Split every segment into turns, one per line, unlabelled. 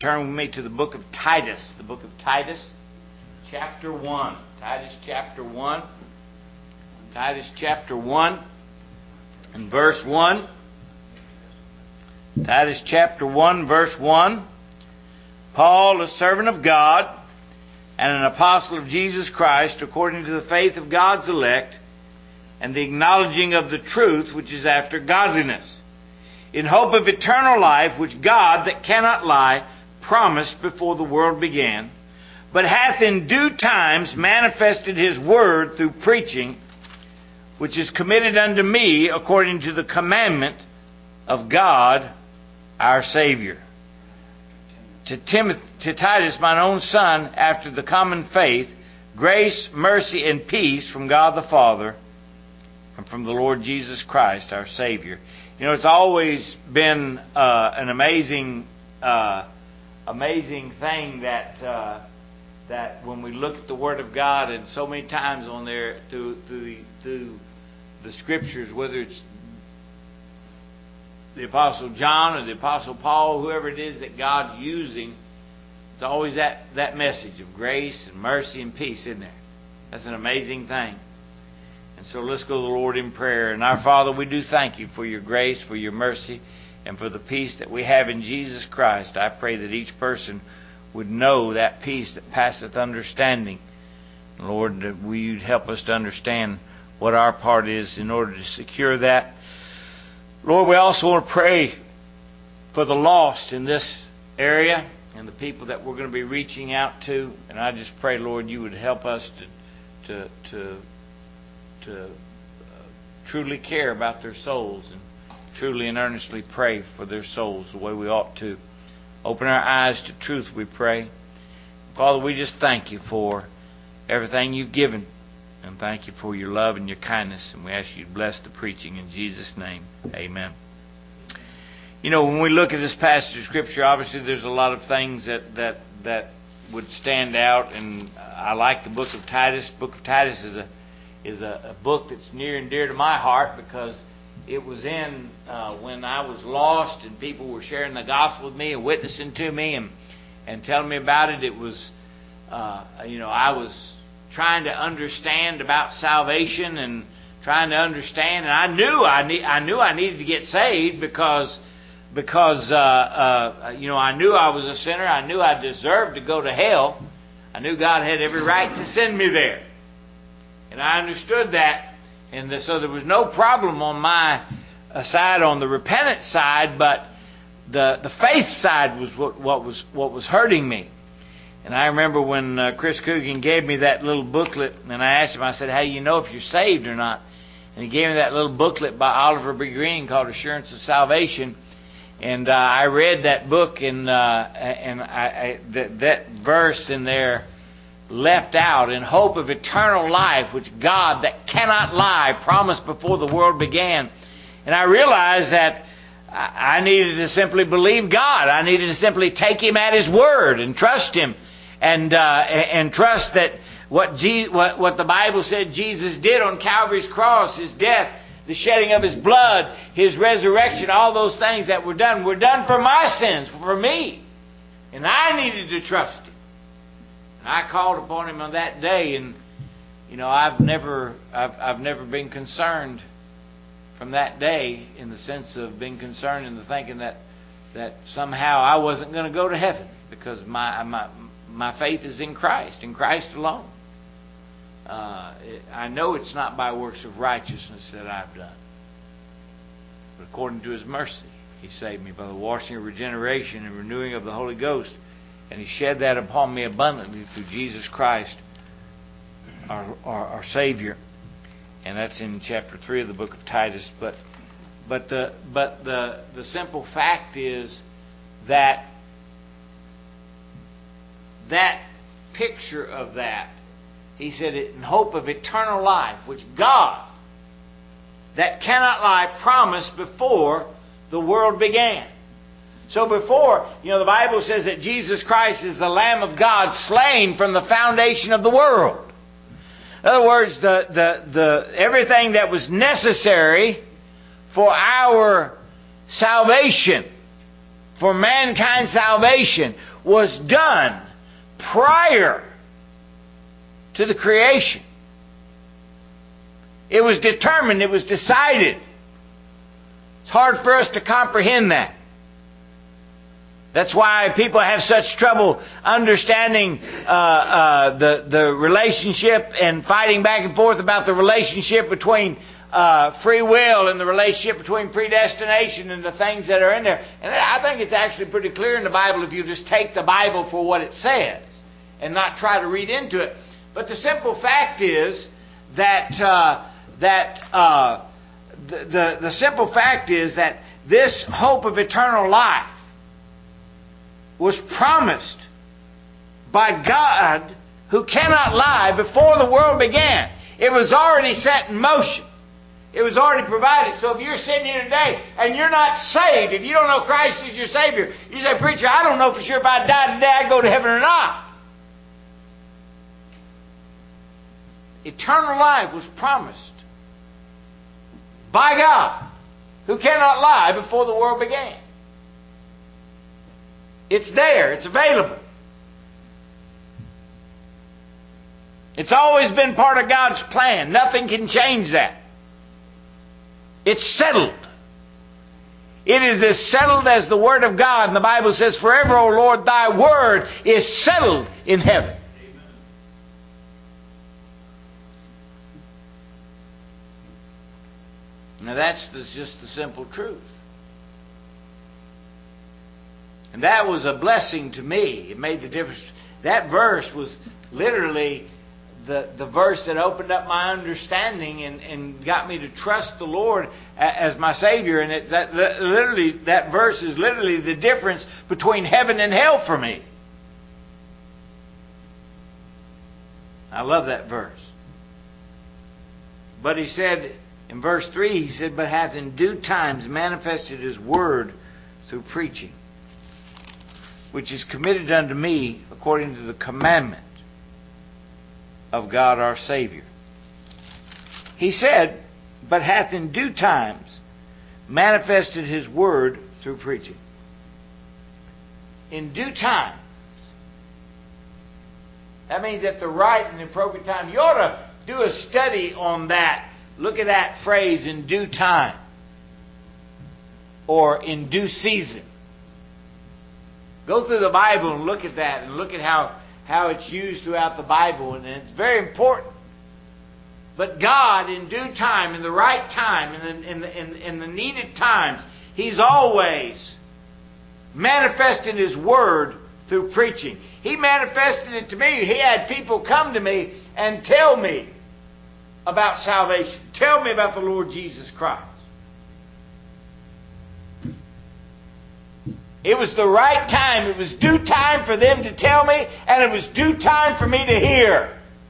Turn with me to the book of Titus. The book of Titus, chapter 1. Titus chapter 1. Titus chapter 1 and verse 1. Titus chapter 1, verse 1. Paul, a servant of God and an apostle of Jesus Christ, according to the faith of God's elect and the acknowledging of the truth which is after godliness, in hope of eternal life, which God, that cannot lie, promised before the world began, but hath in due times manifested his word through preaching, which is committed unto me according to the commandment of God our Savior. To Titus, mine own son, after the common faith, grace, mercy, and peace from God the Father and from the Lord Jesus Christ our Savior. You know, it's always been an amazing thing that when we look at the Word of God, and so many times on there through the Scriptures, whether it's the Apostle John or the Apostle Paul, whoever it is that God's using, it's always that message of grace and mercy and peace, isn't there? That's an amazing thing. And so let's go to the Lord in prayer. And our Father, we do thank you for your grace, for your mercy, and for the peace that we have in Jesus Christ. I pray that each person would know that peace that passeth understanding. Lord, that you'd help us to understand what our part is in order to secure that. Lord, we also want to pray for the lost in this area and the people that we're going to be reaching out to. And I just pray, Lord, you would help us to truly care about their souls and truly and earnestly pray for their souls the way we ought to. Open our eyes to truth, we pray. Father, we just thank you for everything you've given. And thank you for your love and your kindness. And we ask you to bless the preaching in Jesus' name. Amen. You know, when we look at this passage of Scripture, obviously there's a lot of things that would stand out. And I like the book of Titus. The book of Titus is a book that's near and dear to my heart, because it was in when I was lost and people were sharing the gospel with me and witnessing to me and telling me about it. It was, I was trying to understand about salvation and trying to understand, and I knew I needed to get saved because I knew I was a sinner. I knew I deserved to go to hell. I knew God had every right to send me there, and I understood that, and so there was no problem on my side, on the repentance side, but the faith side was what was hurting me. And I remember when Chris Coogan gave me that little booklet, and I asked him, I said, how do you know if you're saved or not? And he gave me that little booklet by Oliver B. Green called Assurance of Salvation. And I read that book, and that verse in there left out, in hope of eternal life, which God, that cannot lie, promised before the world began. And I realized that I needed to simply believe God. I needed to simply take Him at His word and trust Him. And trust that what the Bible said Jesus did on Calvary's cross, His death, the shedding of His blood, His resurrection, all those things that were done for my sins, for me. And I needed to trust Him. And I called upon Him on that day, and I've never been concerned from that day, in the sense of being concerned in the thinking that somehow I wasn't going to go to heaven, because my faith is in Christ alone. I know it's not by works of righteousness that I've done, but according to His mercy, He saved me by the washing of regeneration and renewing of the Holy Ghost, and He shed that upon me abundantly through Jesus Christ, our Savior. And that's in chapter 3 of the book of Titus. But the simple fact is that picture of that, he said, in hope of eternal life, which God, that cannot lie, promised before the world began. So before, the Bible says that Jesus Christ is the Lamb of God slain from the foundation of the world. In other words, the everything that was necessary for our salvation for mankind's salvation was done prior to the creation. It was determined, it was decided. It's hard for us to comprehend that. That's why people have such trouble understanding the relationship and fighting back and forth about the relationship between free will and the relationship between predestination and the things that are in there. And I think it's actually pretty clear in the Bible if you just take the Bible for what it says and not try to read into it. But the simple fact is that the simple fact is that this hope of eternal life was promised by God, who cannot lie, before the world began. It was already set in motion. It was already provided. So if you're sitting here today and you're not saved, if you don't know Christ as your Savior, you say, "Preacher, I don't know for sure if I died today I'd go to heaven or not." Eternal life was promised by God, who cannot lie, before the world began. It's there. It's available. It's always been part of God's plan. Nothing can change that. It's settled. It is as settled as the Word of God. And the Bible says, "Forever, O Lord, thy word is settled in heaven." Now that's just the simple truth. And that was a blessing to me. It made the difference. That verse was literally the verse that opened up my understanding and got me to trust the Lord as my Savior. And that verse is literally the difference between heaven and hell for me. I love that verse. But he said, in verse 3, he said, "But hath in due times manifested his word through preaching, which is committed unto me according to the commandment of God our Savior." He said, "But hath in due times manifested his word through preaching." In due times. That means at the right and appropriate time. You ought to do a study on that. Look at that phrase, "in due time," or "in due season." Go through the Bible and look at that, and look at how it's used throughout the Bible, and it's very important. But God, in due time, in the right time, in the needed times, He's always manifested His Word through preaching. He manifested it to me. He had people come to me and tell me about salvation. Tell me about the Lord Jesus Christ. It was the right time. It was due time for them to tell me, and it was due time for me to hear.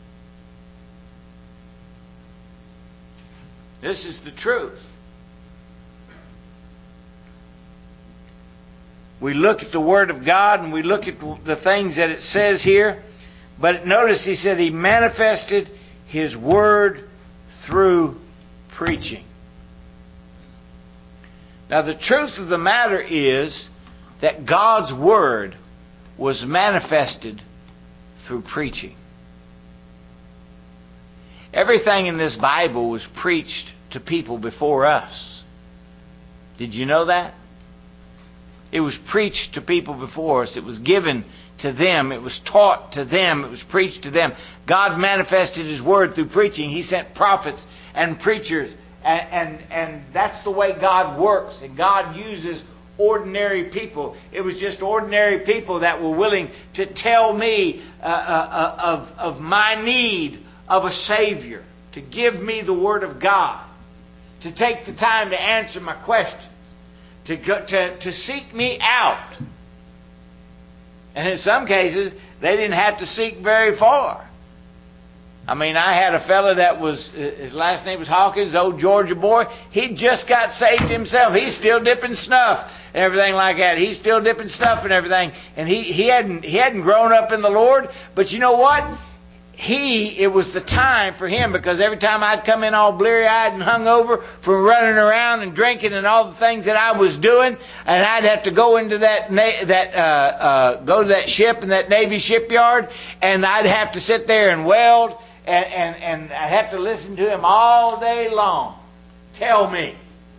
This is the truth. We look at the Word of God and we look at the things that it says here. But notice he said He manifested His Word through preaching. Now the truth of the matter is that God's Word was manifested through preaching. Everything in this Bible was preached to people before us. Did you know that? It was preached to people before us. It was given to them. It was taught to them. It was preached to them. God manifested His Word through preaching. He sent prophets and preachers. And that's the way God works. And God uses ordinary people. It was just ordinary people that were willing to tell me of my need of a Savior. To give me the Word of God. To take the time to answer my questions. To seek me out. And in some cases, they didn't have to seek very far. I mean, I had a fella that was, his last name was Hawkins, old Georgia boy. He just got saved himself. He's still dipping snuff and everything like that. He's still dipping snuff and everything. And he hadn't grown up in the Lord. But you know what? it was the time for him, because every time I'd come in all bleary-eyed and hungover from running around and drinking and all the things that I was doing, and I'd have to go into go to that ship in that Navy shipyard, and I'd have to sit there and weld, and I'd have to listen to him all day long. Tell me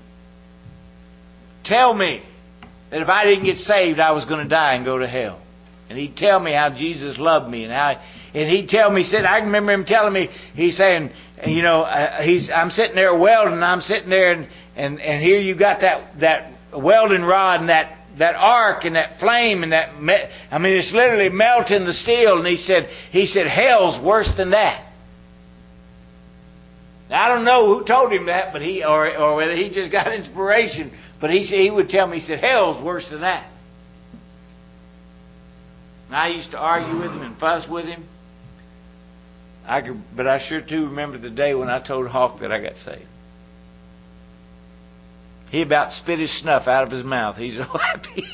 that if I didn't get saved, I was going to die and go to hell. And he'd tell me how Jesus loved me, and he'd tell me, I can remember him telling me, he's saying, I'm sitting there welding, and I'm sitting there, and here you got that welding rod and that arc and that flame and it's literally melting the steel. And he said, hell's worse than that. Now, I don't know who told him that, but or whether he just got inspiration. But he would tell me, he said, hell's worse than that. And I used to argue with him and fuss with him. But I sure do remember the day when I told Hawk that I got saved. He about spit his snuff out of his mouth. He's so happy.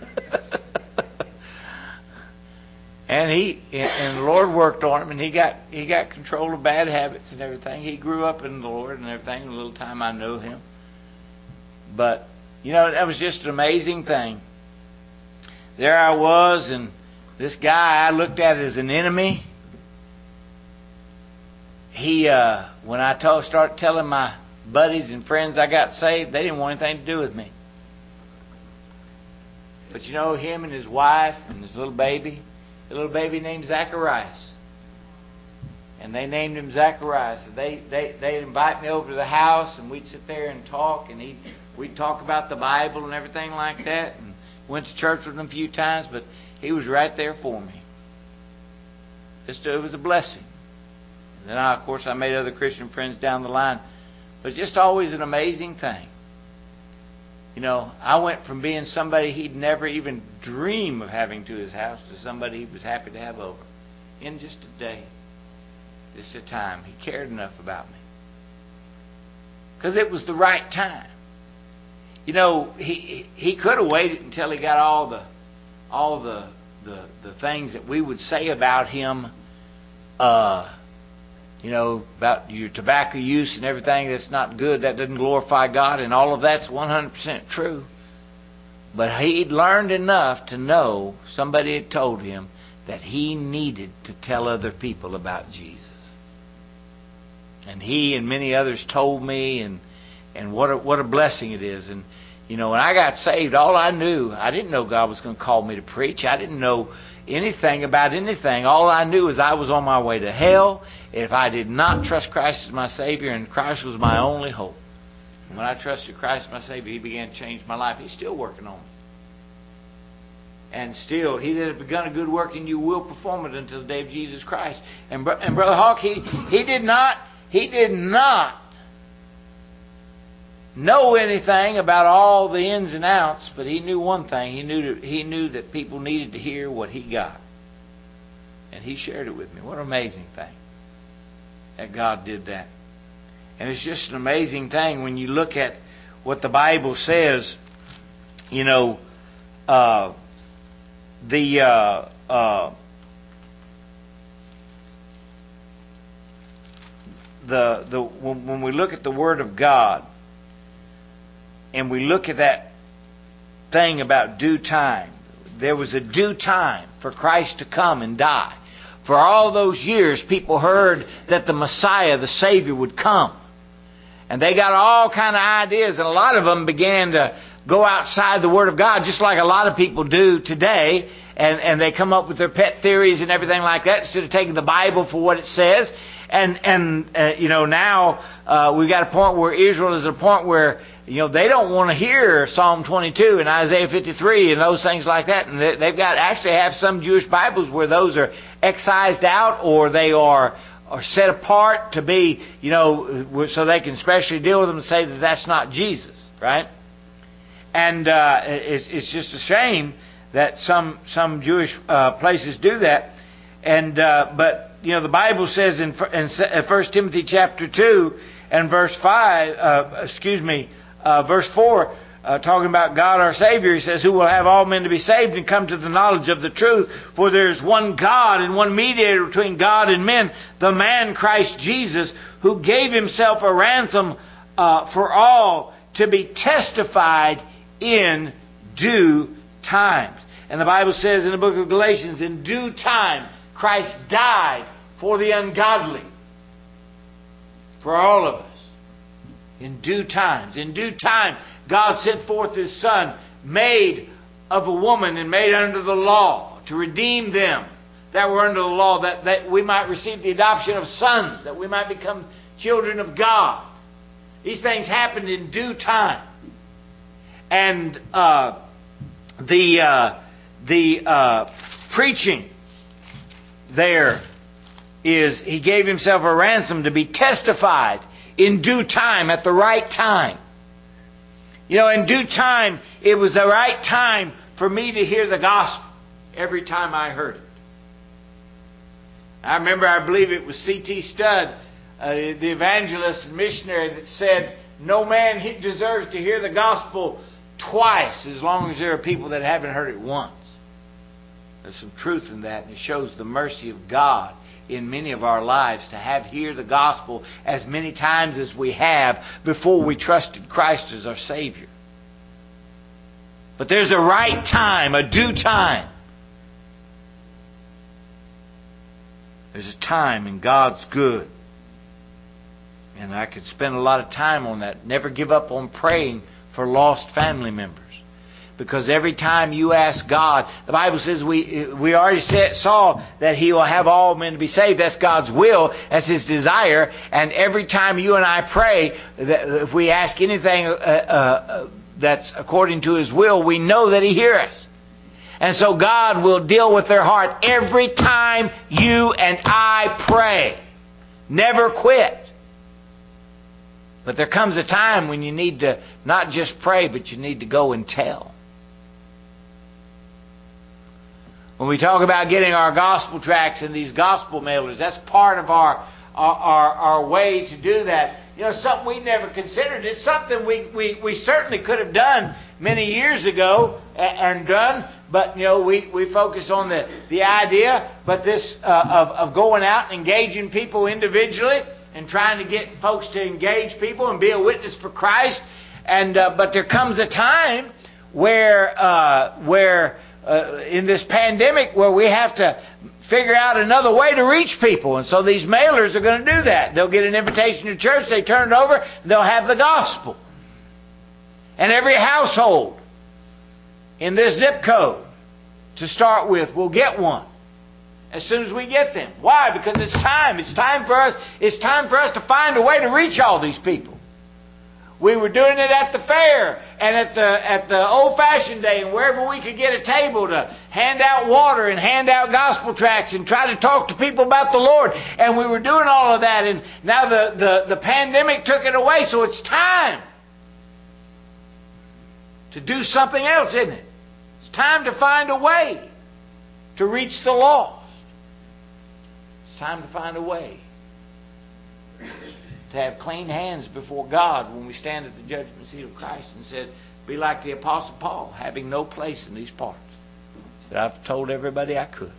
And the Lord worked on him, and he got control of bad habits and everything. He grew up in the Lord and everything. The little time I know him, but that was just an amazing thing. There I was, and this guy I looked at as an enemy. When I started telling my buddies and friends I got saved, they didn't want anything to do with me. But him and his wife and his little baby named Zacharias. And they named him Zacharias. And they'd invite me over to the house, and we'd sit there and talk, and we'd talk about the Bible and everything like that. And went to church with him a few times, but he was right there for me. It was a blessing. And then, of course, I made other Christian friends down the line. But just always an amazing thing. I went from being somebody he'd never even dream of having to his house to somebody he was happy to have over. In just a day. Just a time. He cared enough about me. Because it was the right time. He could have waited until he got all the things that we would say about him, about your tobacco use and everything that's not good, that doesn't glorify God, and all of that's 100% true. But he'd learned enough to know somebody had told him that he needed to tell other people about Jesus. And he and many others told me, and what a blessing it is. And when I got saved, all I didn't know God was going to call me to preach. I didn't know anything about anything. All I knew is I was on my way to hell if I did not trust Christ as my Savior, and Christ was my only hope. And when I trusted Christ as my Savior, He began to change my life. He's still working on me. And still, He that has begun a good work in you will perform it until the day of Jesus Christ. And Brother Hawk, he did not know anything about all the ins and outs, but he knew one thing. He knew that people needed to hear what he got. And he shared it with me. What an amazing thing that God did that. And it's just an amazing thing when you look at what the Bible says, when we look at the Word of God, and we look at that thing about due time. There was a due time for Christ to come and die. For all those years, people heard that the Messiah, the Savior, would come. And they got all kind of ideas, and a lot of them began to go outside the Word of God, just like a lot of people do today. And they come up with their pet theories and everything like that, instead of taking the Bible for what it says. And now we've got a point where Israel is at a point where they don't want to hear Psalm 22 and Isaiah 53 and those things like that. And they've got actually have some Jewish Bibles where those are excised out, or they are set apart to be, so they can specially deal with them and say that that's not Jesus, right? And it's just a shame that some Jewish places do that. And but the Bible says in 1 Timothy chapter 2 and verse 5, verse 4, talking about God our Savior, he says, who will have all men to be saved and come to the knowledge of the truth. For there is one God and one mediator between God and men, the man Christ Jesus, who gave himself a ransom for all, to be testified in due times. And the Bible says in the book of Galatians, in due time Christ died for the ungodly, for all of us. In due times. In due time, God sent forth His Son, made of a woman and made under the law, to redeem them that were under the law, that we might receive the adoption of sons, that we might become children of God. These things happened in due time. And the preaching there is, He gave Himself a ransom to be testified in due time, at the right time. You know, in due time, it was the right time for me to hear the gospel every time I heard it. I remember, I believe it was C.T. Studd, the evangelist and missionary, that said, no man deserves to hear the gospel twice as long as there are people that haven't heard it once. There's some truth in that, and it shows the mercy of God in many of our lives to hear the gospel as many times as we have before we trusted Christ as our Savior. But there's a right time, a due time. There's a time, and God's good. And I could spend a lot of time on that. Never give up on praying for lost family members. Because every time you ask God, the Bible says we already saw that He will have all men to be saved. That's God's will. That's His desire. And every time you and I pray, that if we ask anything that's according to His will, we know that He hears us. And so God will deal with their heart every time you and I pray. Never quit. But there comes a time when you need to not just pray, but you need to go and tell. When we talk about getting our gospel tracts and these gospel mailers, that's part of our way to do that. You know, something we never considered. It's something we certainly could have done many years ago and done, but you know, we focus on the idea, but this of going out and engaging people individually and trying to get folks to engage people and be a witness for Christ. And but there comes a time where in this pandemic where we have to figure out another way to reach people. And so these mailers are going to do that. They'll get an invitation to church, they turn it over, and they'll have the gospel. And every household in this zip code, to start with, will get one as soon as we get them. Why? Because it's time. It's time for us to find a way to reach all these people. We were doing it at the fair and at the old-fashioned day and wherever we could get a table to hand out water and hand out gospel tracts and try to talk to people about the Lord. And we were doing all of that, and now the pandemic took it away, so it's time to do something else, isn't it? It's time to find a way to reach the lost. It's time to find a way to have clean hands before God when we stand at the judgment seat of Christ, and said, be like the Apostle Paul, having no place in these parts. He said, I've told everybody I could.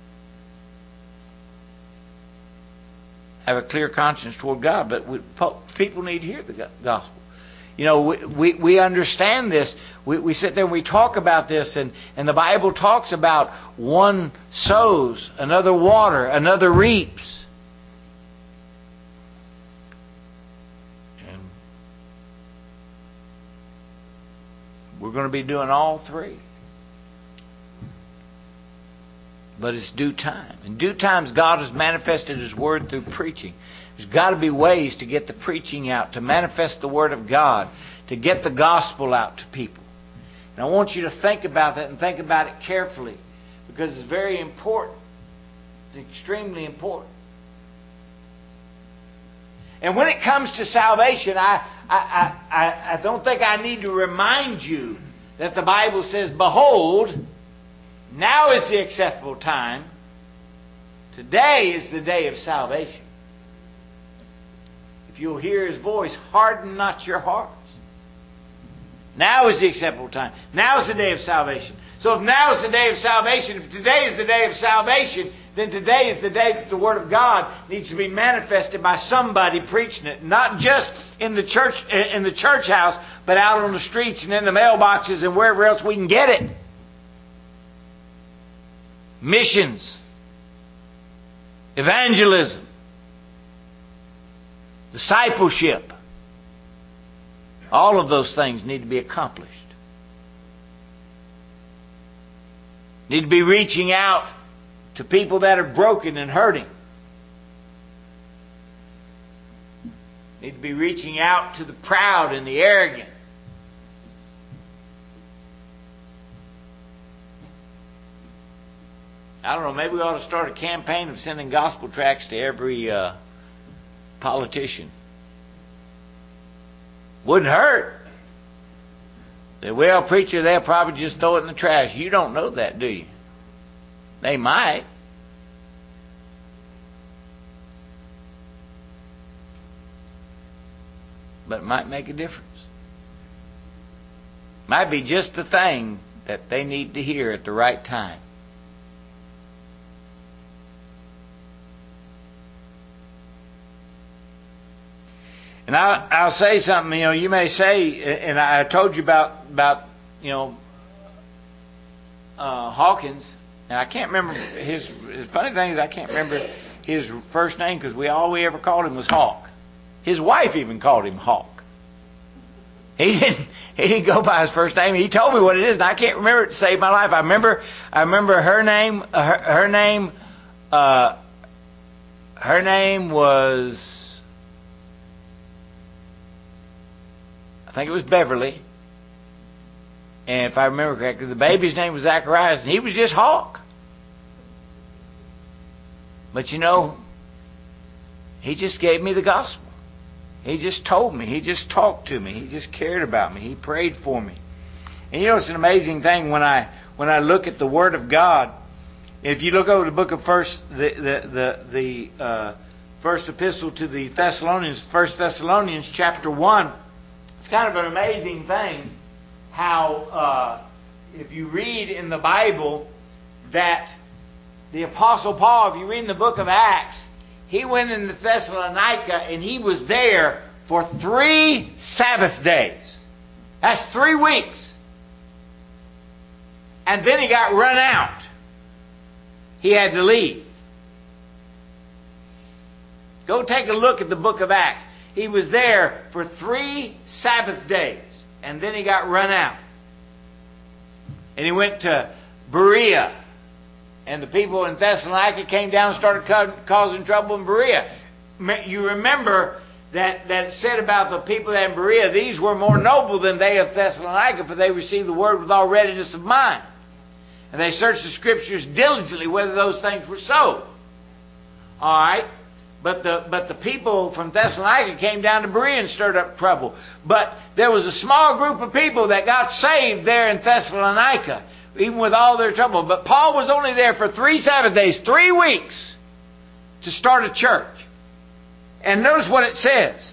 Have a clear conscience toward God, but people need to hear the gospel. You know, we understand this. We sit there and we talk about this, and the Bible talks about one sows, another water, another reaps. We're going to be doing all three. But it's due time. In due times, God has manifested His Word through preaching. There's got to be ways to get the preaching out, to manifest the Word of God, to get the gospel out to people. And I want you to think about that and think about it carefully, because it's very important. It's extremely important. And when it comes to salvation, I don't think I need to remind you that the Bible says, behold, now is the acceptable time. Today is the day of salvation. If you'll hear His voice, harden not your hearts. Now is the acceptable time. Now is the day of salvation. So if now is the day of salvation, if today is the day of salvation, then today is the day that the Word of God needs to be manifested by somebody preaching it. Not just in the church house, but out on the streets and in the mailboxes and wherever else we can get it. Missions. Evangelism. Discipleship. All of those things need to be accomplished. Need to be reaching out to people that are broken and hurting. Need to be reaching out to the proud and the arrogant. I don't know, maybe we ought to start a campaign of sending gospel tracts to every politician. Wouldn't hurt. The well preacher, they'll probably just throw it in the trash. You don't know that, do you? They might. But it might make a difference. Might be just the thing that they need to hear at the right time. And I'll say something, you may say, and I told you about Hawkins, and I can't remember his funny thing is I can't remember his first name because all we ever called him was Hawk. His wife even called him Hawk. He didn't go by his first name. He told me what it is, and I can't remember it to save my life. I remember her name. Her name was, I think it was Beverly. And if I remember correctly, the baby's name was Zacharias, and he was just Hawk. But he just gave me the gospel. He just told me. He just talked to me. He just cared about me. He prayed for me. And it's an amazing thing when I look at the Word of God. If you look over the book of first epistle to the Thessalonians, 1 Thessalonians chapter 1, it's kind of an amazing thing how if you read in the Bible that the Apostle Paul, if you read in the book of Acts, he went into Thessalonica and he was there for 3 Sabbath days. That's 3 weeks. And then he got run out. He had to leave. Go take a look at the book of Acts. He was there for 3 Sabbath days. And then he got run out. And he went to Berea. And the people in Thessalonica came down and started causing trouble in Berea. You remember that it said about the people in Berea, these were more noble than they of Thessalonica, for they received the word with all readiness of mind. And they searched the Scriptures diligently whether those things were so. All right? But the people from Thessalonica came down to Berea and stirred up trouble. But there was a small group of people that got saved there in Thessalonica, even with all their trouble. But Paul was only there for 3 Sabbath days, 3 weeks, to start a church. And notice what it says.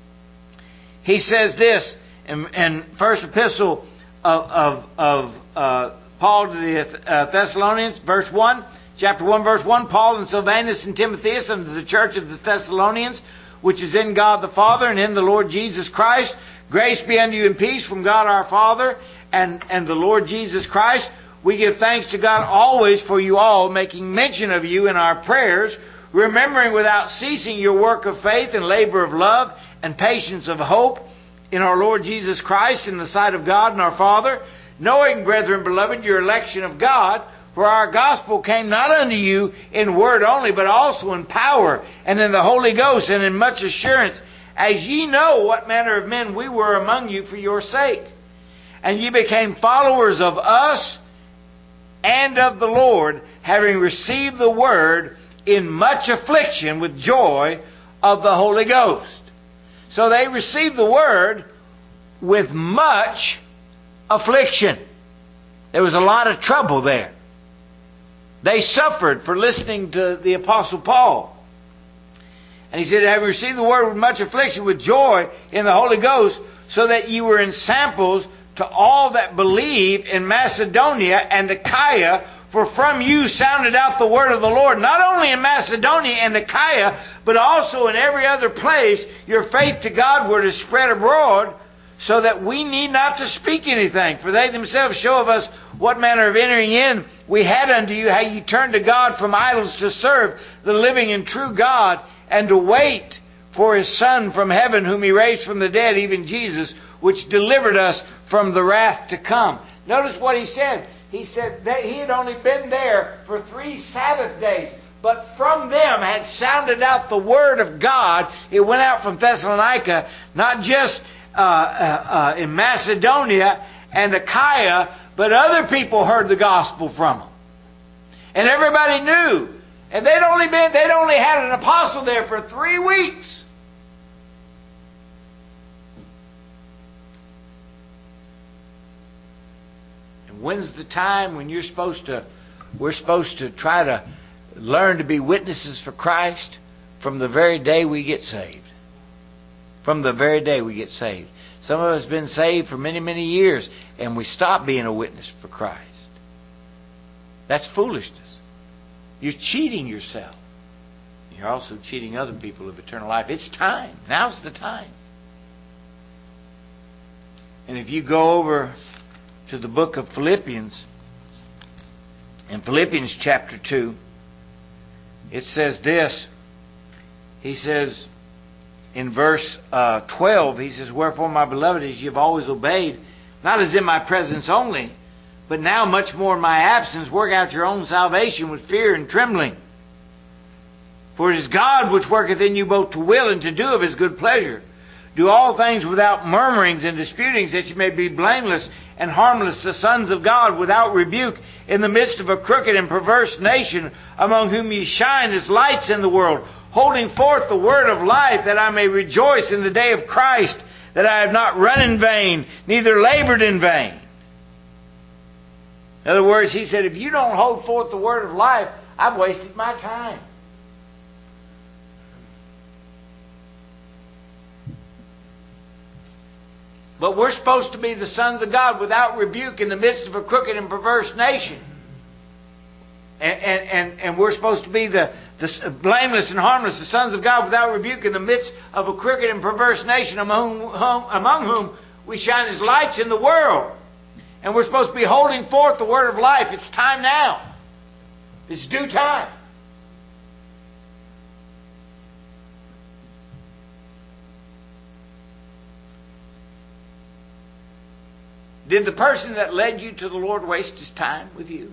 He says this in first epistle of Paul to the Thessalonians, verse 1. Chapter 1, verse 1, Paul and Silvanus and Timotheus unto the church of the Thessalonians, which is in God the Father and in the Lord Jesus Christ. Grace be unto you and peace from God our Father and the Lord Jesus Christ. We give thanks to God always for you all, making mention of you in our prayers, remembering without ceasing your work of faith and labor of love and patience of hope in our Lord Jesus Christ in the sight of God and our Father, knowing, brethren beloved, your election of God. For our gospel came not unto you in word only, but also in power, and in the Holy Ghost, and in much assurance, as ye know what manner of men we were among you for your sake. And ye became followers of us and of the Lord, having received the word in much affliction with joy of the Holy Ghost. So they received the word with much affliction. There was a lot of trouble there. They suffered for listening to the Apostle Paul. And he said, having received the word with much affliction, with joy in the Holy Ghost, so that ye were in samples to to all that believe in Macedonia and Achaia, for from you sounded out the word of the Lord, not only in Macedonia and Achaia, but also in every other place. Your faith to Godward is spread abroad, so that we need not to speak anything. For they themselves show of us what manner of entering in we had unto you, how ye turned to God from idols to serve the living and true God, and to wait for His Son from heaven, whom He raised from the dead, even Jesus, which delivered us from the wrath to come. Notice what he said. He said that he had only been there for 3 Sabbath days, but from them had sounded out the word of God. It went out from Thessalonica, not just in Macedonia and Achaia, but other people heard the gospel from them. And everybody knew. And they'd only had an apostle there for 3 weeks. And when's the time when we're supposed to try to learn to be witnesses for Christ? From the very day we get saved. From the very day we get saved. Some of us have been saved for many, many years, and we stop being a witness for Christ. That's foolishness. You're cheating yourself. You're also cheating other people of eternal life. It's time. Now's the time. And if you go over to the book of Philippians, in Philippians chapter 2, it says this. He says, in verse 12, he says, wherefore, my beloved, as ye have always obeyed, not as in my presence only, but now much more in my absence, work out your own salvation with fear and trembling. For it is God which worketh in you both to will and to do of His good pleasure. Do all things without murmurings and disputings, that ye may be blameless and harmless, the sons of God, without rebuke, in the midst of a crooked and perverse nation, among whom ye shine as lights in the world, holding forth the word of life, that I may rejoice in the day of Christ, that I have not run in vain, neither labored in vain. In other words, he said, if you don't hold forth the word of life, I've wasted my time. But we're supposed to be the sons of God without rebuke in the midst of a crooked and perverse nation. And we're supposed to be the blameless and harmless, the sons of God without rebuke in the midst of a crooked and perverse nation, among whom we shine as lights in the world. And we're supposed to be holding forth the word of life. It's time now. It's due time. Did the person that led you to the Lord waste his time with you?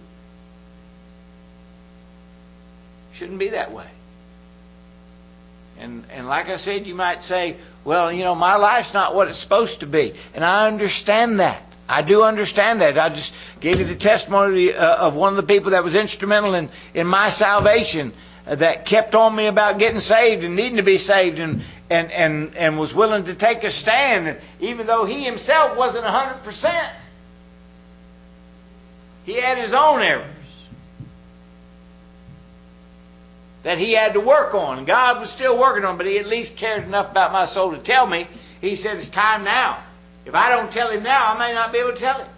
Shouldn't be that way. And like I said, you might say, well, my life's not what it's supposed to be. And I understand that. I do understand that. I just gave you the testimony of one of the people that was instrumental in my salvation, that kept on me about getting saved and needing to be saved, and was willing to take a stand, even though he himself wasn't 100%. He had his own errors that he had to work on. God was still working on, but he at least cared enough about my soul to tell me. He said, it's time now. If I don't tell him now, I may not be able to tell him.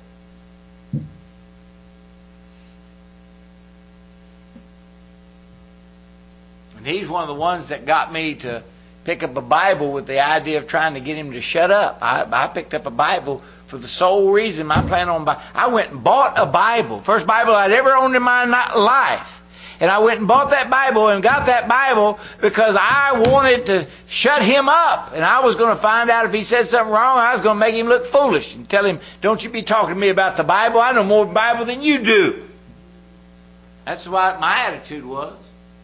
And he's one of the ones that got me to pick up a Bible with the idea of trying to get him to shut up. I picked up a Bible for the sole reason I went and bought a Bible. First Bible I'd ever owned in my life. And I went and bought that Bible and got that Bible because I wanted to shut him up. And I was going to find out if he said something wrong. I was going to make him look foolish and tell him, don't you be talking to me about the Bible. I know more Bible than you do. That's what my attitude was.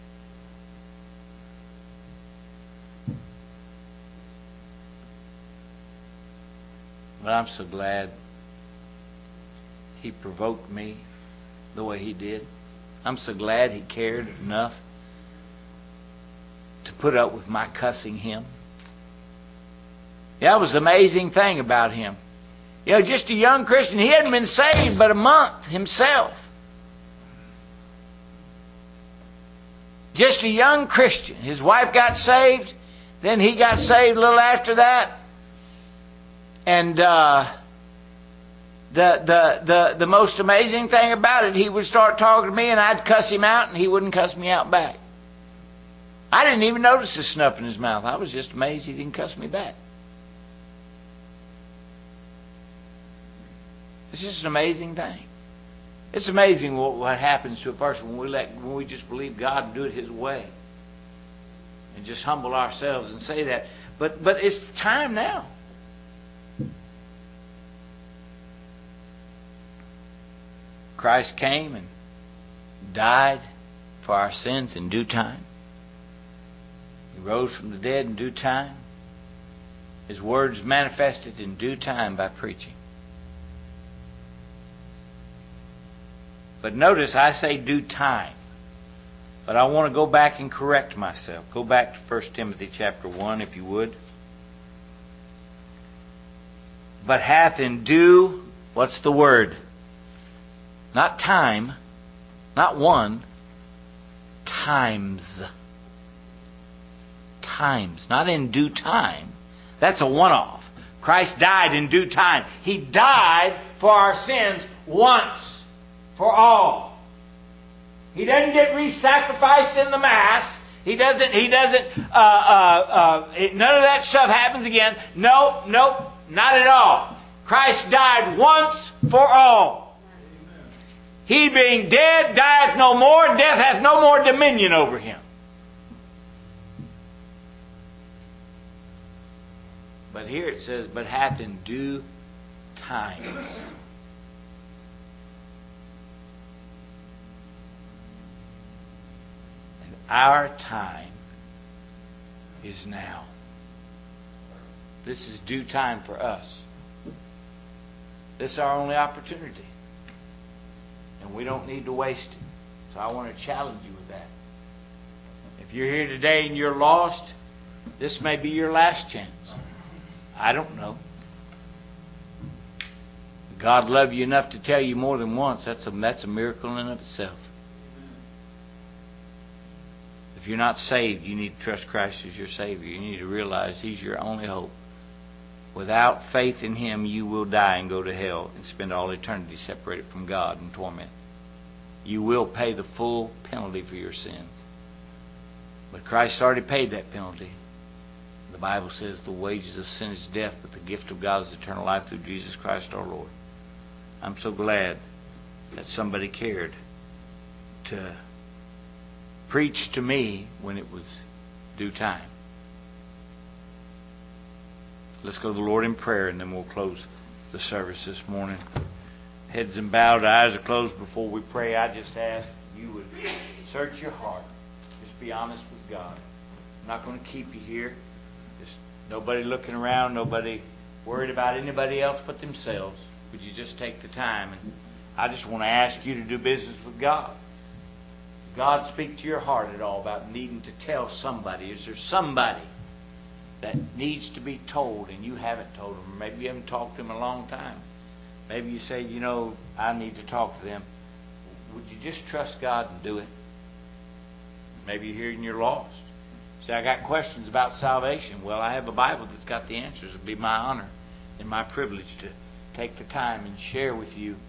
But I'm so glad he provoked me the way he did. I'm so glad he cared enough to put up with my cussing him. Yeah, that was the amazing thing about him. Just a young Christian. He hadn't been saved but a month himself. Just a young Christian. His wife got saved. Then he got saved a little after that. And the most amazing thing about it, he would start talking to me and I'd cuss him out and he wouldn't cuss me out back. I didn't even notice the snuff in his mouth. I was just amazed he didn't cuss me back. It's just an amazing thing. It's amazing what happens to a person when we just believe God and do it His way. And just humble ourselves and say that. But it's time now. Christ came and died for our sins in due time. He rose from the dead in due time. His words manifested in due time by preaching. But notice I say due time. But I want to go back and correct myself. Go back to 1 Timothy chapter 1 if you would. But hath in due, what's the word? Not time, not one, times. Times, not in due time. That's a one-off. Christ died in due time. He died for our sins once for all. He doesn't get re-sacrificed in the Mass. He doesn't, none of that stuff happens again. Nope, not at all. Christ died once for all. He being dead, dieth no more, death hath no more dominion over him. But here it says, but hath in due times. And our time is now. This is due time for us. This is our only opportunity. And we don't need to waste it. So I want to challenge you with that. If you're here today and you're lost, this may be your last chance. I don't know. God loved you enough to tell you more than once. That's a miracle in and of itself. If you're not saved, you need to trust Christ as your Savior. You need to realize He's your only hope. Without faith in Him, you will die and go to hell and spend all eternity separated from God in torment. You will pay the full penalty for your sins. But Christ already paid that penalty. The Bible says the wages of sin is death, but the gift of God is eternal life through Jesus Christ our Lord. I'm so glad that somebody cared to preach to me when it was due time. Let's go to the Lord in prayer, and then we'll close the service this morning. Heads and bowed, eyes are closed. Before we pray, I just ask you would search your heart. Just be honest with God. I'm not going to keep you here. Just nobody looking around, nobody worried about anybody else but themselves. Would you just take the time? And I just want to ask you to do business with God. God speak to your heart at all about needing to tell somebody. Is there somebody that needs to be told and you haven't told them? Or maybe you haven't talked to them in a long time. Maybe you say, I need to talk to them. Would you just trust God and do it? Maybe you're here and you're lost. Say, I got questions about salvation. Well, I have a Bible that's got the answers. It'd be my honor and my privilege to take the time and share with you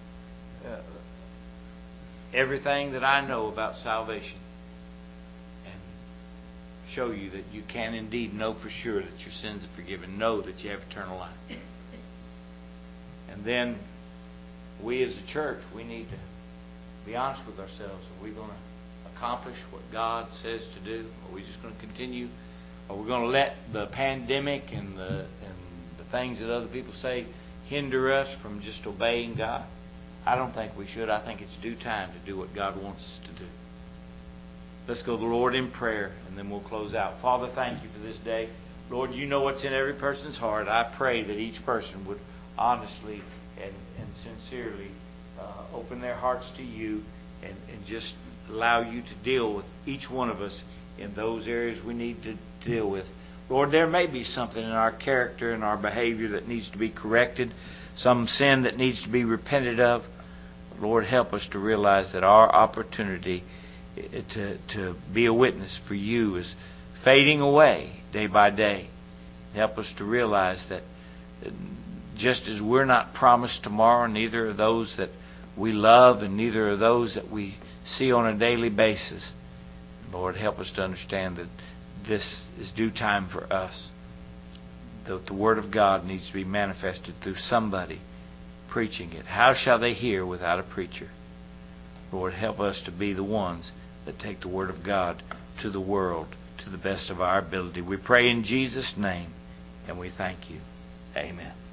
everything that I know about salvation and show you that you can indeed know for sure that your sins are forgiven. Know that you have eternal life. And then we as a church, we need to be honest with ourselves. Are we going to accomplish what God says to do? Are we just going to continue? Are we going to let the pandemic and the things that other people say hinder us from just obeying God? I don't think we should. I think it's due time to do what God wants us to do. Let's go to the Lord in prayer, and then we'll close out. Father, thank you for this day. Lord, you know what's in every person's heart. I pray that each person would honestly and sincerely open their hearts to you and just allow you to deal with each one of us in those areas we need to deal with. Lord, there may be something in our character and our behavior that needs to be corrected, some sin that needs to be repented of. Lord, help us to realize that our opportunity to be a witness for you is fading away day by day. Help us to realize that just as we're not promised tomorrow, neither are those that we love, and neither are those that we see on a daily basis. Lord, help us to understand that this is due time for us. The Word of God needs to be manifested through somebody preaching it. How shall they hear without a preacher? Lord, help us to be the ones that take the Word of God to the world to the best of our ability. We pray in Jesus' name, and we thank you. Amen.